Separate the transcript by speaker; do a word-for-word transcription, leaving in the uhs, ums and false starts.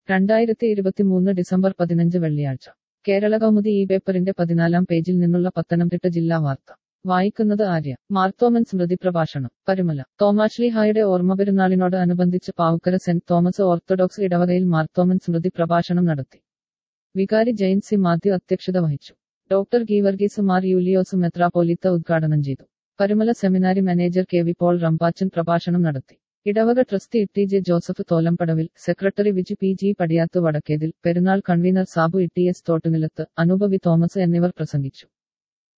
Speaker 1: രണ്ടായിരത്തി ഇരുപത്തിമൂന്ന് ഡിസംബർ പതിനഞ്ച് വെള്ളിയാഴ്ച കേരള കൗമുദി ഈ പേപ്പറിന്റെ പതിനാലാം പേജിൽ നിന്നുള്ള പത്തനംതിട്ട ജില്ലാ വാർത്ത വായിക്കുന്നത് ആര്യ. മാർത്തോമൻ സ്മൃതി പ്രഭാഷണം പരുമല. തോമാശ്ലീഹായുടെ ഓർമ്മപെരുന്നാളിനോട് അനുബന്ധിച്ച് പാവുക്കര സെന്റ് തോമസ് ഓർത്തഡോക്സ് ഇടവകയിൽ മാർത്തോമൻ സ്മൃതി പ്രഭാഷണം നടത്തി. വികാരി ജെയിൻ സി മാത്യു അധ്യക്ഷത വഹിച്ചു. ഡോക്ടർ ഗീവർഗീസ് മാർ യൂലിയോസ് മെത്രാപ്പോലീത്ത ഉദ്ഘാടനം ചെയ്തു. Parumala seminary manager K V Paul Rambachan പ്രഭാഷണം നടത്തി. ഇടവക trustee Itty J Joseph Tholampadavil, secretary Viji P G Padiyath Vadakkethil, പെരുന്നാൾ convener Sabu Itty S Thottunilath, Anoopa V Thomas എന്നിവർ പ്രസംഗിച്ചു.